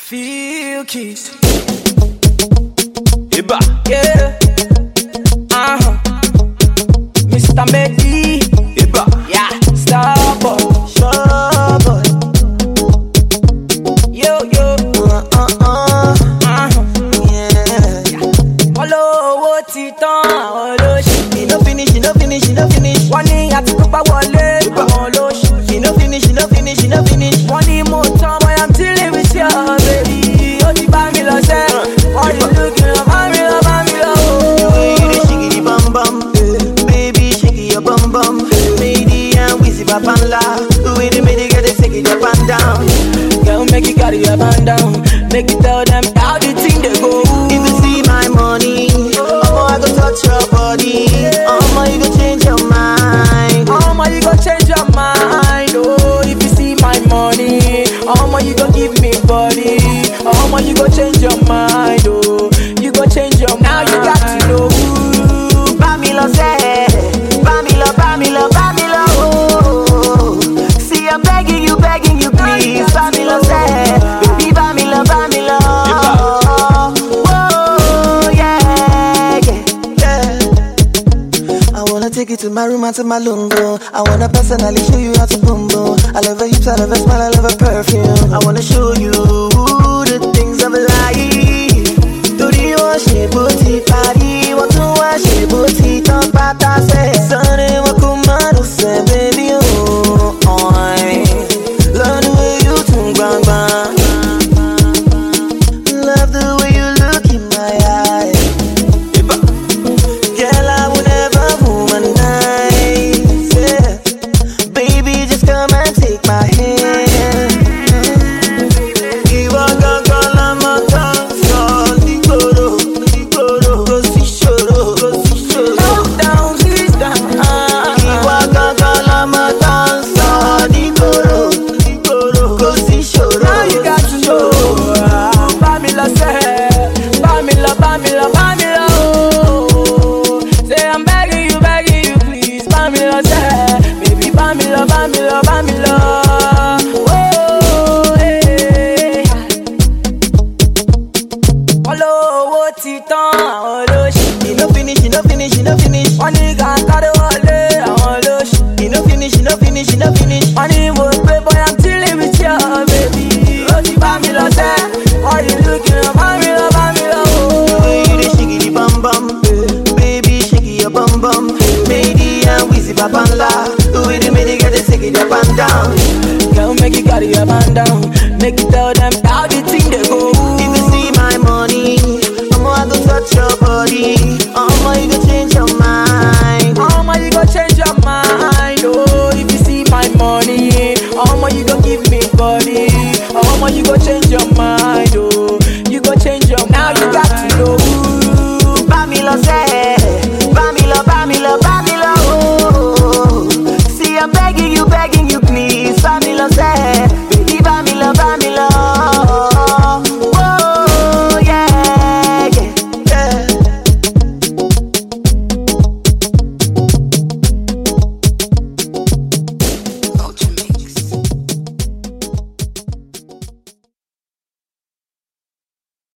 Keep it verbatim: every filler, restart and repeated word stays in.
Feel keys. Iba. Yeah. Uh-huh. Mister Medi. Iba. Yeah. Starboy. Starboy. Yo, yo. Uh, uh, uh. Uh-huh. Yeah. Olówó ti tán, àwọn olóṣì. He no finish, he no finish, he no finish. Wọ́n ní àti pípa wọlé, àwọn olóṣì. He no finish, he no finish, he no finish. Wọ́n ní mo tán, boy, I'm chilling with you, baby. Ó ti bá mi lọ sẹ́. Wọ́n ní looking up, bá mi lọ, bá mi lọ. The way you dey shake it, bum bum, baby, shake it, your bum bum. Mady and Wizzy Babanla, the way they made it, get it, take it up and down. Girl, make it carry your band down. Make it tell them how the thing they go. If you see my money, Omo, I go touch your body. Omo, you go change your mind. Oh my, you go change your mind. Oh, if you see my money, oh my, you go give me body. Oh my, you go change your mind. Oh, you go change your mind. Now you got to know. Bamilo say, Bamilo, Bamilo, Bamilo. Oh, see I'm begging you, begging you, please. Bamilo say, baby, Bamilo, Bamilo. Oh, yeah, yeah, yeah. I wanna take you to my room and to my lungo. I wanna personally show you how to boom boom. I love her hips, I love her smile, I love her perfume. I wanna show you the things of life. Torí wọ́n ṣe bó ti parí, wọ́n tún wá ṣe bó ti tán pátá sẹ́. Sọ́ni wọn kò má lọ sẹ́, baby o. Love the way you tún gbangba. Love the way you look in my eyes. Girl, I will never womanize. Yeah. Baby, just come and take my hand. Ìwọ gangan lọmọ tó ń sọ nígboro, nígboro. Kò sí ṣòro, kò sí ṣòro. Calm down, sit down. Ìwọ gangan lọmọ tó ń sọ nígboro, nígboro. Kò sí ṣòro. Now you got to know. Bamilo say, Bamilo, Bamilo, Bamilo. Say I'm begging you, begging you, please. Bamilo say, baby, Bamilo, Bamilo, Bamilo. Oh, hey. Olówó ti tán, àwọn olóṣì. He no finish, he no finish, he no finish. Wọ́n ní kàkàdé wọlé, àwọn olóṣì. He no finish, he no finish, he no finish. Wọ́n ní mo gbé boy, I'm chilling with you, baby. Ó ti bá mi lọ sẹ́. Wọ́n ní looking up, bá mi lọ, bá mi lọ. The way you dey shake it, bum bum, baby, shake it, your bum bum. Mady and Wizzy Babanla, the way they made it, get it, take it up and down. Girl, make it carry your band down. Make it tell them how the thing they go. If you see my money, Omo, I go touch your body. Omo, you go change your mind. Oh my, you go change your mind. Oh, if you see my money, oh my, you go give me body. Oh my, you go change